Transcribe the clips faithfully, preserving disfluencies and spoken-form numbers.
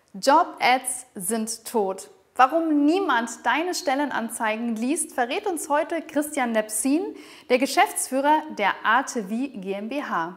Job-Ads sind tot. Warum niemand deine Stellenanzeigen liest, verrät uns heute Christian Lepsin, der Geschäftsführer der A T V GmbH.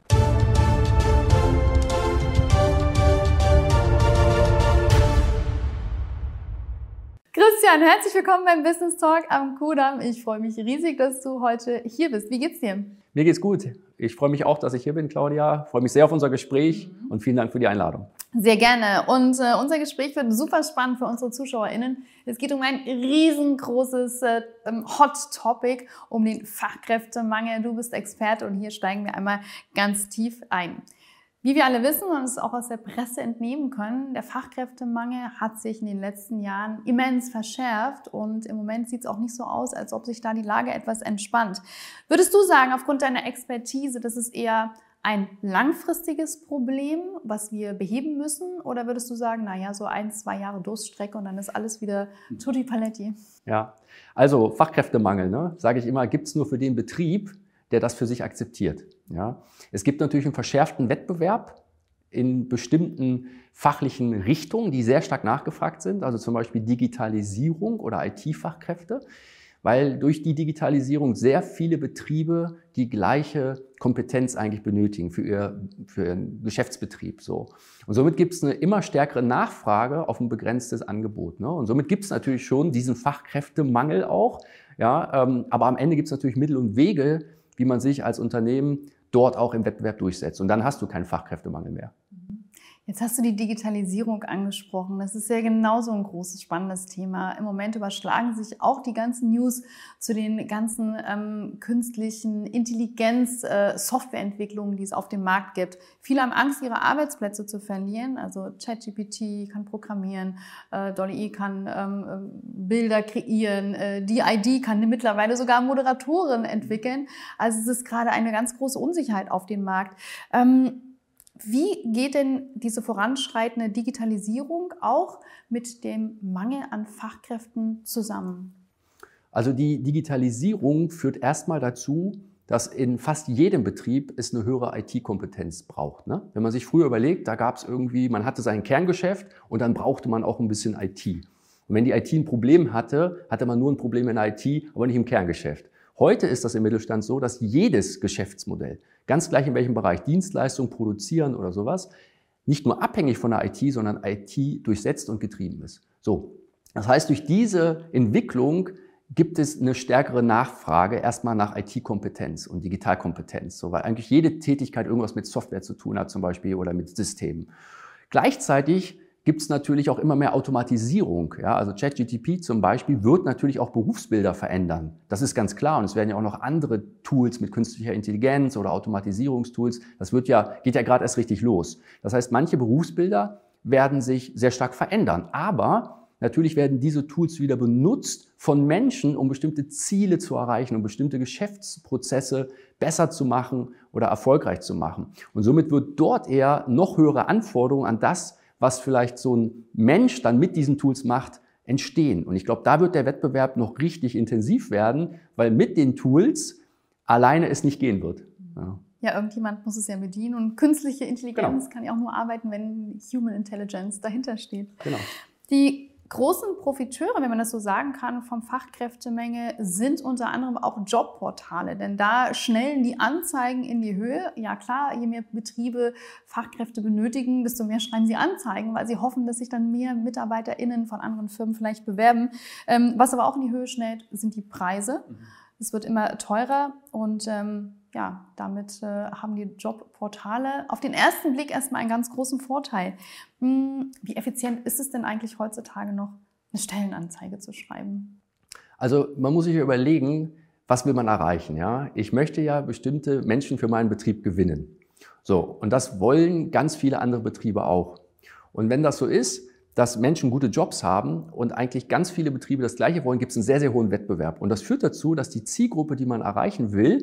Christian, herzlich willkommen beim Business Talk am Kudamm. Ich freue mich riesig, dass du heute hier bist. Wie geht's dir? Mir geht's gut. Ich freue mich auch, dass ich hier bin, Claudia. Ich freue mich sehr auf unser Gespräch mhm. und vielen Dank für die Einladung. Sehr gerne. Und äh, unser Gespräch wird super spannend für unsere ZuschauerInnen. Es geht um ein riesengroßes äh, Hot Topic, um den Fachkräftemangel. Du bist Experte und hier steigen wir einmal ganz tief ein. Wie wir alle wissen und es auch aus der Presse entnehmen können, der Fachkräftemangel hat sich in den letzten Jahren immens verschärft und im Moment sieht es auch nicht so aus, als ob sich da die Lage etwas entspannt. Würdest du sagen, aufgrund deiner Expertise, das ist eher ein langfristiges Problem, was wir beheben müssen? Oder würdest du sagen, naja, so ein, zwei Jahre Durststrecke und dann ist alles wieder tutti paletti? Ja, also Fachkräftemangel, ne, sage ich immer, gibt es nur für den Betrieb, der das für sich akzeptiert. Ja. Es gibt natürlich einen verschärften Wettbewerb in bestimmten fachlichen Richtungen, die sehr stark nachgefragt sind, also zum Beispiel Digitalisierung oder I T-Fachkräfte, weil durch die Digitalisierung sehr viele Betriebe die gleiche Kompetenz eigentlich benötigen für, ihr, für ihren Geschäftsbetrieb. So. Und somit gibt es eine immer stärkere Nachfrage auf ein begrenztes Angebot. Ne? Und somit gibt es natürlich schon diesen Fachkräftemangel auch. Ja, ähm, aber am Ende gibt es natürlich Mittel und Wege, wie man sich als Unternehmen dort auch im Wettbewerb durchsetzt. Und dann hast du keinen Fachkräftemangel mehr. Jetzt hast du die Digitalisierung angesprochen. Das ist ja genauso ein großes, spannendes Thema. Im Moment überschlagen sich auch die ganzen News zu den ganzen ähm, künstlichen Intelligenz-Softwareentwicklungen, die es auf dem Markt gibt. Viele haben Angst, ihre Arbeitsplätze zu verlieren. Also ChatGPT kann programmieren, äh, DALL-E kann ähm, Bilder kreieren, äh, D I D kann mittlerweile sogar Moderatoren entwickeln. Also es ist gerade eine ganz große Unsicherheit auf dem Markt. Ähm, Wie geht denn diese voranschreitende Digitalisierung auch mit dem Mangel an Fachkräften zusammen? Also die Digitalisierung führt erstmal dazu, dass in fast jedem Betrieb es eine höhere I T-Kompetenz braucht. Ne? Wenn man sich früher überlegt, da gab es irgendwie, man hatte sein Kerngeschäft und dann brauchte man auch ein bisschen I T. Und wenn die I T ein Problem hatte, hatte man nur ein Problem in der I T, aber nicht im Kerngeschäft. Heute ist das im Mittelstand so, dass jedes Geschäftsmodell, ganz gleich in welchem Bereich, Dienstleistung, Produzieren oder sowas, nicht nur abhängig von der I T, sondern I T durchsetzt und getrieben ist. So. Das heißt, durch diese Entwicklung gibt es eine stärkere Nachfrage erstmal nach I T-Kompetenz und Digitalkompetenz, so, weil eigentlich jede Tätigkeit irgendwas mit Software zu tun hat zum Beispiel oder mit Systemen. Gleichzeitig gibt es natürlich auch immer mehr Automatisierung. Ja, also ChatGPT zum Beispiel wird natürlich auch Berufsbilder verändern. Das ist ganz klar. Und es werden ja auch noch andere Tools mit künstlicher Intelligenz oder Automatisierungstools. Das wird ja, geht ja gerade erst richtig los. Das heißt, manche Berufsbilder werden sich sehr stark verändern. Aber natürlich werden diese Tools wieder benutzt von Menschen, um bestimmte Ziele zu erreichen, um bestimmte Geschäftsprozesse besser zu machen oder erfolgreich zu machen. Und somit wird dort eher noch höhere Anforderungen an das, was vielleicht so ein Mensch dann mit diesen Tools macht, entstehen. Und ich glaube, da wird der Wettbewerb noch richtig intensiv werden, weil mit den Tools alleine es nicht gehen wird. Ja, ja, irgendjemand muss es ja bedienen und künstliche Intelligenz genau. kann ja auch nur arbeiten, wenn Human Intelligence dahinter steht. Genau. Die großen Profiteure, wenn man das so sagen kann, vom Fachkräftemangel sind unter anderem auch Jobportale, denn da schnellen die Anzeigen in die Höhe. Ja klar, je mehr Betriebe Fachkräfte benötigen, desto mehr schreiben sie Anzeigen, weil sie hoffen, dass sich dann mehr MitarbeiterInnen von anderen Firmen vielleicht bewerben. Was aber auch in die Höhe schnellt, sind die Preise. Es wird immer teurer und ähm, ja, damit äh, haben die Jobportale auf den ersten Blick erstmal einen ganz großen Vorteil. Hm, wie effizient ist es denn eigentlich heutzutage noch, eine Stellenanzeige zu schreiben? Also man muss sich ja überlegen, was will man erreichen? Ja? Ich möchte ja bestimmte Menschen für meinen Betrieb gewinnen. So, und das wollen ganz viele andere Betriebe auch. Und wenn das so ist, dass Menschen gute Jobs haben und eigentlich ganz viele Betriebe das Gleiche wollen, gibt es einen sehr, sehr hohen Wettbewerb. Und das führt dazu, dass die Zielgruppe, die man erreichen will,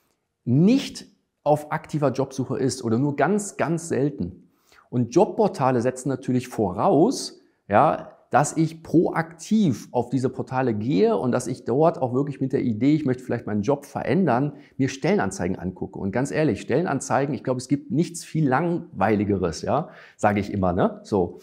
nicht auf aktiver Jobsuche ist oder nur ganz, ganz selten. Und Jobportale setzen natürlich voraus, ja, dass ich proaktiv auf diese Portale gehe und dass ich dort auch wirklich mit der Idee, ich möchte vielleicht meinen Job verändern, mir Stellenanzeigen angucke. Und ganz ehrlich, Stellenanzeigen, ich glaube, es gibt nichts viel Langweiligeres, ja, sage ich immer, ne? So.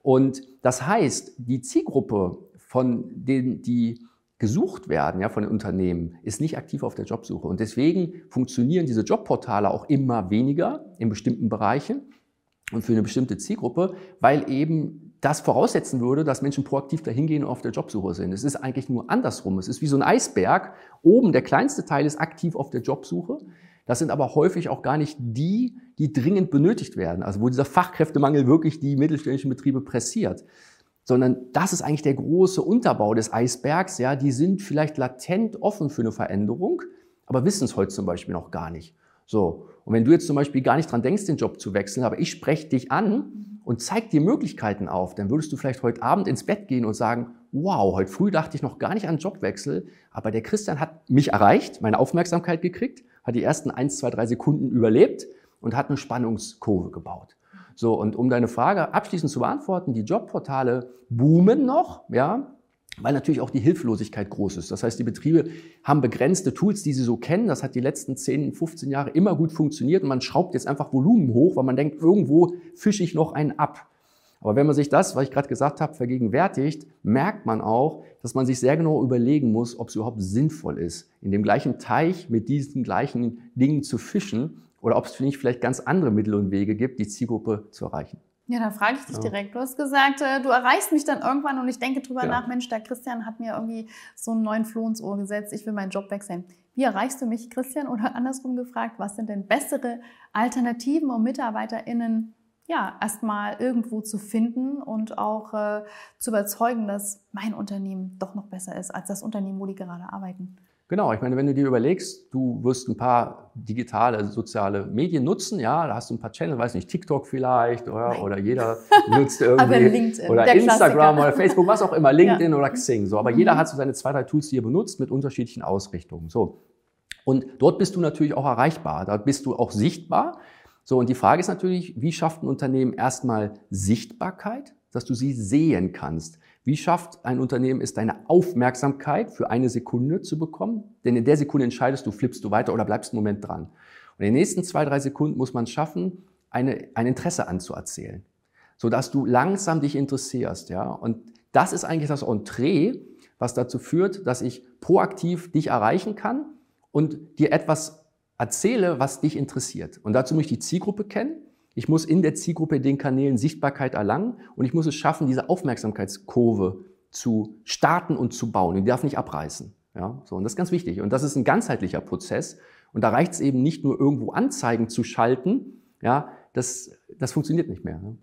Und das heißt, die Zielgruppe von denen, die gesucht werden, ja, von den Unternehmen, ist nicht aktiv auf der Jobsuche. Und deswegen funktionieren diese Jobportale auch immer weniger in bestimmten Bereichen und für eine bestimmte Zielgruppe, weil eben das voraussetzen würde, dass Menschen proaktiv dahin gehen und auf der Jobsuche sind. Es ist eigentlich nur andersrum. Es ist wie so ein Eisberg. Oben der kleinste Teil ist aktiv auf der Jobsuche. Das sind aber häufig auch gar nicht die, die dringend benötigt werden. Also wo dieser Fachkräftemangel wirklich die mittelständischen Betriebe pressiert. Sondern das ist eigentlich der große Unterbau des Eisbergs. Ja, die sind vielleicht latent offen für eine Veränderung, aber wissen es heute zum Beispiel noch gar nicht. So. Und wenn du jetzt zum Beispiel gar nicht dran denkst, den Job zu wechseln, aber ich spreche dich an und zeige dir Möglichkeiten auf, dann würdest du vielleicht heute Abend ins Bett gehen und sagen, wow, heute früh dachte ich noch gar nicht an Jobwechsel, aber der Christian hat mich erreicht, meine Aufmerksamkeit gekriegt, hat die ersten eins, zwei, drei Sekunden überlebt und hat eine Spannungskurve gebaut. So, und um deine Frage abschließend zu beantworten, die Jobportale boomen noch, ja, weil natürlich auch die Hilflosigkeit groß ist. Das heißt, die Betriebe haben begrenzte Tools, die sie so kennen. Das hat die letzten zehn, fünfzehn Jahre immer gut funktioniert und man schraubt jetzt einfach Volumen hoch, weil man denkt, irgendwo fische ich noch einen ab. Aber wenn man sich das, was ich gerade gesagt habe, vergegenwärtigt, merkt man auch, dass man sich sehr genau überlegen muss, ob es überhaupt sinnvoll ist, in dem gleichen Teich mit diesen gleichen Dingen zu fischen oder ob es nicht vielleicht ganz andere Mittel und Wege gibt, die Zielgruppe zu erreichen. Ja, dann frage ich dich Ja. direkt. Du hast gesagt, du erreichst mich dann irgendwann und ich denke drüber Genau. nach, Mensch, der Christian hat mir irgendwie so einen neuen Floh ins Ohr gesetzt, ich will meinen Job wechseln. Wie erreichst du mich, Christian? Oder andersrum gefragt, was sind denn bessere Alternativen, um MitarbeiterInnen ja, erstmal irgendwo zu finden und auch äh, zu überzeugen, dass mein Unternehmen doch noch besser ist als das Unternehmen, wo die gerade arbeiten? Genau, ich meine, wenn du dir überlegst, du wirst ein paar digitale, soziale Medien nutzen, ja, da hast du ein paar Channel, weiß nicht, TikTok vielleicht, oder, oder jeder nutzt irgendwie, LinkedIn, oder der Instagram Klassiker. oder Facebook, was auch immer, LinkedIn Ja. oder Xing, so. Aber Mhm. jeder hat so seine zwei, drei Tools, die er benutzt, mit unterschiedlichen Ausrichtungen, so. Und dort bist du natürlich auch erreichbar, dort bist du auch sichtbar. So, und die Frage ist natürlich, wie schafft ein Unternehmen erstmal Sichtbarkeit, dass du sie sehen kannst? Wie schafft ein Unternehmen es, deine Aufmerksamkeit für eine Sekunde zu bekommen? Denn in der Sekunde entscheidest du, flippst du weiter oder bleibst einen Moment dran. Und in den nächsten zwei, drei Sekunden muss man es schaffen, eine, ein Interesse anzuerzählen, sodass du langsam dich interessierst. Ja? Und das ist eigentlich das Entree, was dazu führt, dass ich proaktiv dich erreichen kann und dir etwas erzähle, was dich interessiert. Und dazu muss ich die Zielgruppe kennen. Ich muss in der Zielgruppe den Kanälen Sichtbarkeit erlangen und ich muss es schaffen, diese Aufmerksamkeitskurve zu starten und zu bauen. Die darf nicht abreißen. Ja, so, und das ist ganz wichtig. Und das ist ein ganzheitlicher Prozess. Und da reicht es eben nicht nur irgendwo Anzeigen zu schalten. Ja, das, das funktioniert nicht mehr. Ne?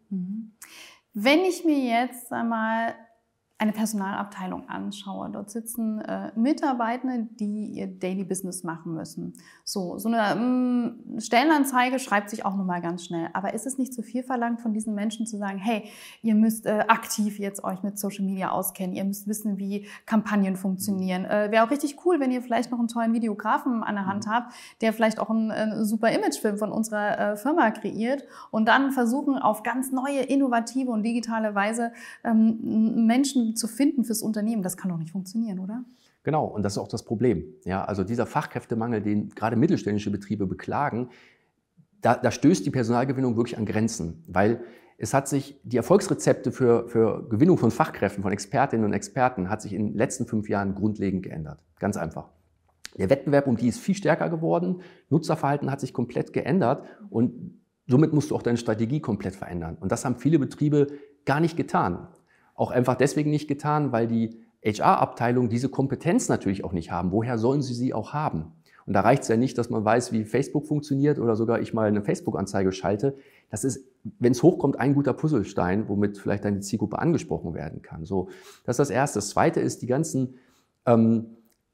Wenn ich mir jetzt einmal eine Personalabteilung anschaue. Dort sitzen äh, Mitarbeitende, die ihr Daily Business machen müssen. So, so eine ähm, Stellenanzeige schreibt sich auch nochmal ganz schnell. Aber ist es nicht zu viel verlangt von diesen Menschen zu sagen, hey, ihr müsst äh, aktiv jetzt euch mit Social Media auskennen, ihr müsst wissen, wie Kampagnen funktionieren. Äh, wäre auch richtig cool, wenn ihr vielleicht noch einen tollen Videografen an der Hand habt, der vielleicht auch einen, einen super Imagefilm von unserer äh, Firma kreiert und dann versuchen, auf ganz neue, innovative und digitale Weise ähm, Menschen zu finden fürs Unternehmen. Das kann doch nicht funktionieren, oder? Genau, und das ist auch das Problem. Ja, also dieser Fachkräftemangel, den gerade mittelständische Betriebe beklagen, da, da stößt die Personalgewinnung wirklich an Grenzen, weil es hat sich, die Erfolgsrezepte für, für Gewinnung von Fachkräften, von Expertinnen und Experten, hat sich in den letzten fünf Jahren grundlegend geändert. Ganz einfach. Der Wettbewerb um die ist viel stärker geworden, Nutzerverhalten hat sich komplett geändert und somit musst du auch deine Strategie komplett verändern. Und das haben viele Betriebe gar nicht getan. Auch einfach deswegen nicht getan, weil die H R-Abteilung diese Kompetenz natürlich auch nicht haben. Woher sollen sie sie auch haben? Und da reicht es ja nicht, dass man weiß, wie Facebook funktioniert oder sogar ich mal eine Facebook-Anzeige schalte. Das ist, wenn es hochkommt, ein guter Puzzlestein, womit vielleicht deine Zielgruppe angesprochen werden kann. So, das ist das Erste. Das Zweite ist die ganzen, ähm,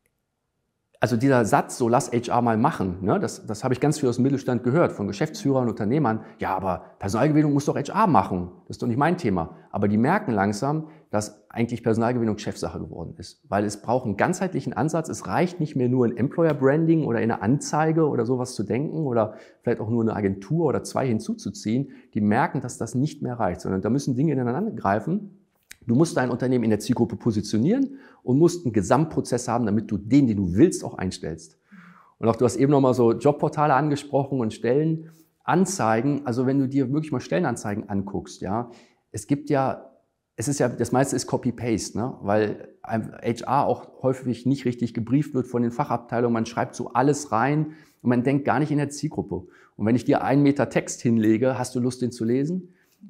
also dieser Satz, so lass H R mal machen, ne, das, das habe ich ganz viel aus dem Mittelstand gehört, von Geschäftsführern, Unternehmern. Ja, aber Personalgewinnung muss doch H R machen. Das ist doch nicht mein Thema. Aber die merken langsam, dass eigentlich Personalgewinnung Chefsache geworden ist. Weil es braucht einen ganzheitlichen Ansatz. Es reicht nicht mehr nur in Employer Branding oder in eine Anzeige oder sowas zu denken oder vielleicht auch nur eine Agentur oder zwei hinzuzuziehen. Die merken, dass das nicht mehr reicht, sondern da müssen Dinge ineinander greifen. Du musst dein Unternehmen in der Zielgruppe positionieren und musst einen Gesamtprozess haben, damit du den, den du willst, auch einstellst. Und auch du hast eben nochmal so Jobportale angesprochen und Stellenanzeigen. Also wenn du dir wirklich mal Stellenanzeigen anguckst, ja, es gibt ja es ist ja, das meiste ist Copy-Paste, ne? Weil H R auch häufig nicht richtig gebrieft wird von den Fachabteilungen. Man schreibt so alles rein und man denkt gar nicht in der Zielgruppe. Und wenn ich dir einen Meter Text hinlege, hast du Lust, den zu lesen?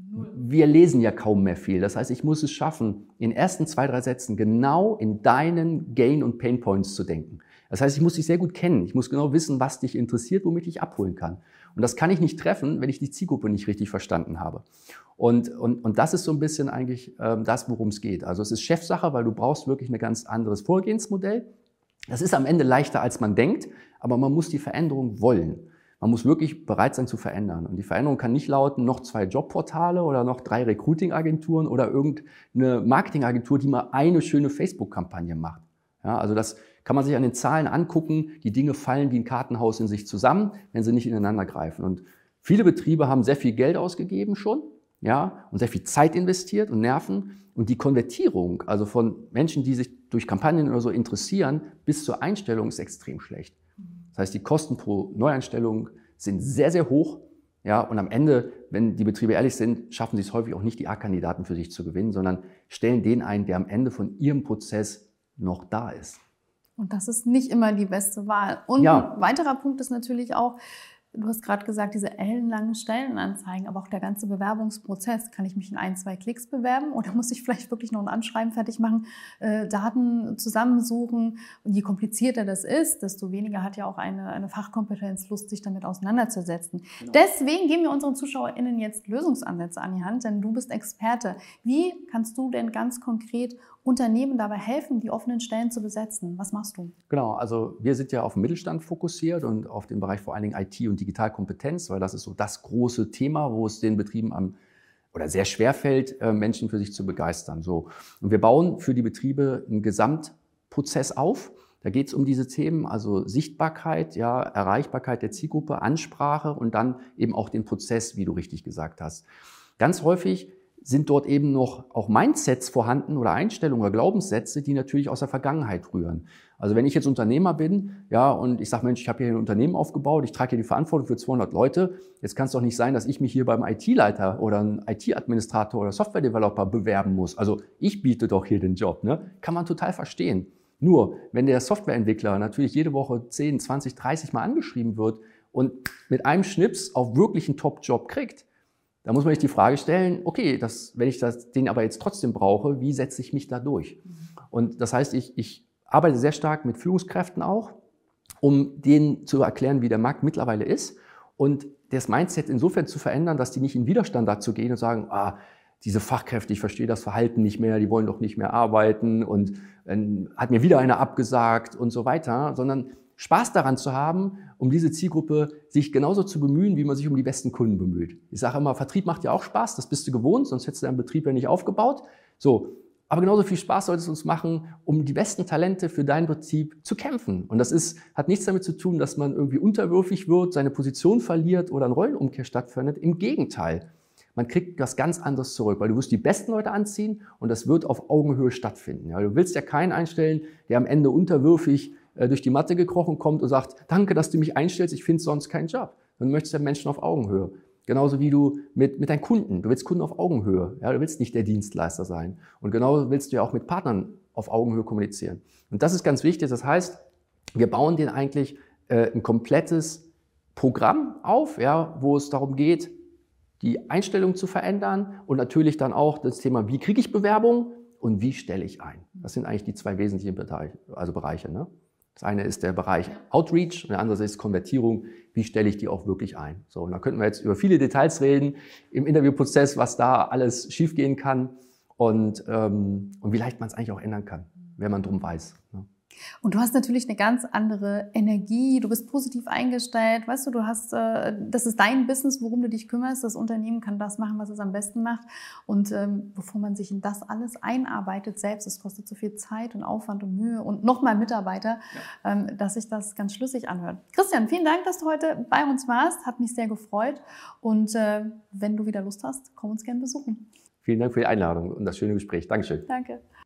Wir lesen ja kaum mehr viel. Das heißt, ich muss es schaffen, in den ersten zwei, drei Sätzen genau in deinen Gain- und Painpoints zu denken. Das heißt, ich muss dich sehr gut kennen. Ich muss genau wissen, was dich interessiert, womit ich abholen kann. Und das kann ich nicht treffen, wenn ich die Zielgruppe nicht richtig verstanden habe. Und, und, und das ist so ein bisschen eigentlich ähm, das, worum es geht. Also es ist Chefsache, weil du brauchst wirklich ein ganz anderes Vorgehensmodell. Das ist am Ende leichter, als man denkt, aber man muss die Veränderung wollen. Man muss wirklich bereit sein zu verändern. Und die Veränderung kann nicht lauten, noch zwei Jobportale oder noch drei Recruiting-Agenturen oder irgendeine Marketingagentur, die mal eine schöne Facebook-Kampagne macht. Ja, also das kann man sich an den Zahlen angucken. Die Dinge fallen wie ein Kartenhaus in sich zusammen, wenn sie nicht ineinander greifen. Und viele Betriebe haben sehr viel Geld ausgegeben schon, ja, und sehr viel Zeit investiert und Nerven. Und die Konvertierung, also von Menschen, die sich durch Kampagnen oder so interessieren, bis zur Einstellung ist extrem schlecht. Das heißt, die Kosten pro Neueinstellung sind sehr, sehr hoch. Ja, und am Ende, wenn die Betriebe ehrlich sind, schaffen sie es häufig auch nicht, die A-Kandidaten für sich zu gewinnen, sondern stellen den ein, der am Ende von ihrem Prozess noch da ist. Und das ist nicht immer die beste Wahl. Und ja. Ein weiterer Punkt ist natürlich auch, du hast gerade gesagt, diese ellenlangen Stellenanzeigen, aber auch der ganze Bewerbungsprozess. Kann ich mich in ein, zwei Klicks bewerben oder muss ich vielleicht wirklich noch ein Anschreiben fertig machen, äh, Daten zusammensuchen? Und je komplizierter das ist, desto weniger hat ja auch eine, eine Fachkompetenz Lust, sich damit auseinanderzusetzen. Genau. Deswegen geben wir unseren ZuschauerInnen jetzt Lösungsansätze an die Hand, denn du bist Experte. Wie kannst du denn ganz konkret Unternehmen dabei helfen, die offenen Stellen zu besetzen? Was machst du? Genau, also wir sind ja auf den Mittelstand fokussiert und auf den Bereich vor allen Dingen I T und Digitalkompetenz, weil das ist so das große Thema, wo es den Betrieben am oder sehr schwer fällt, Menschen für sich zu begeistern. So. Und wir bauen für die Betriebe einen Gesamtprozess auf. Da geht es um diese Themen, also Sichtbarkeit, ja, Erreichbarkeit der Zielgruppe, Ansprache und dann eben auch den Prozess, wie du richtig gesagt hast. Ganz häufig sind dort eben noch auch Mindsets vorhanden oder Einstellungen oder Glaubenssätze, die natürlich aus der Vergangenheit rühren. Also wenn ich jetzt Unternehmer bin, ja, und ich sage, Mensch, ich habe hier ein Unternehmen aufgebaut, ich trage hier die Verantwortung für zweihundert Leute, jetzt kann es doch nicht sein, dass ich mich hier beim I T-Leiter oder einem I T-Administrator oder Software-Developer bewerben muss. Also ich biete doch hier den Job, ne? Kann man total verstehen. Nur, wenn der Softwareentwickler natürlich jede Woche zehn, zwanzig, dreißig Mal angeschrieben wird und mit einem Schnips auch wirklich einen Top-Job kriegt, da muss man sich die Frage stellen, okay, das, wenn ich das, den aber jetzt trotzdem brauche, wie setze ich mich da durch? Und das heißt, ich, ich arbeite sehr stark mit Führungskräften auch, um denen zu erklären, wie der Markt mittlerweile ist und das Mindset insofern zu verändern, dass die nicht in Widerstand dazu gehen und sagen, ah, diese Fachkräfte, ich verstehe das Verhalten nicht mehr, die wollen doch nicht mehr arbeiten und äh, hat mir wieder einer abgesagt und so weiter, sondern Spaß daran zu haben, um diese Zielgruppe sich genauso zu bemühen, wie man sich um die besten Kunden bemüht. Ich sage immer, Vertrieb macht ja auch Spaß, das bist du gewohnt, sonst hättest du deinen Betrieb ja nicht aufgebaut. So, aber genauso viel Spaß sollte es uns machen, um die besten Talente für deinen Betrieb zu kämpfen. Und das ist, hat nichts damit zu tun, dass man irgendwie unterwürfig wird, seine Position verliert oder ein Rollenumkehr stattfindet. Im Gegenteil. Man kriegt was ganz anderes zurück, weil du wirst die besten Leute anziehen und das wird auf Augenhöhe stattfinden. Ja, du willst ja keinen einstellen, der am Ende unterwürfig äh, durch die Matte gekrochen kommt und sagt, danke, dass du mich einstellst, ich finde sonst keinen Job. Und du möchtest ja Menschen auf Augenhöhe. Genauso wie du mit, mit deinen Kunden. Du willst Kunden auf Augenhöhe. Ja, du willst nicht der Dienstleister sein. Und genauso willst du ja auch mit Partnern auf Augenhöhe kommunizieren. Und das ist ganz wichtig. Das heißt, wir bauen denen eigentlich äh, ein komplettes Programm auf, ja, wo es darum geht, die Einstellung zu verändern und natürlich dann auch das Thema, wie kriege ich Bewerbung und wie stelle ich ein. Das sind eigentlich die zwei wesentlichen Bereiche. Also Bereiche, ne? Das eine ist der Bereich Outreach und der andere ist Konvertierung. Wie stelle ich die auch wirklich ein? So, und da könnten wir jetzt über viele Details reden im Interviewprozess, was da alles schiefgehen kann und, ähm, und wie leicht man es eigentlich auch ändern kann, wenn man drum weiß. Ne? Und du hast natürlich eine ganz andere Energie, du bist positiv eingestellt, weißt du, du hast, äh, das ist dein Business, worum du dich kümmerst, das Unternehmen kann das machen, was es am besten macht und ähm, bevor man sich in das alles einarbeitet selbst, es kostet so viel Zeit und Aufwand und Mühe und nochmal Mitarbeiter, ja. ähm, dass sich das ganz schlüssig anhört. Christian, vielen Dank, dass du heute bei uns warst, hat mich sehr gefreut und äh, wenn du wieder Lust hast, komm uns gerne besuchen. Vielen Dank für die Einladung und das schöne Gespräch. Dankeschön. Danke.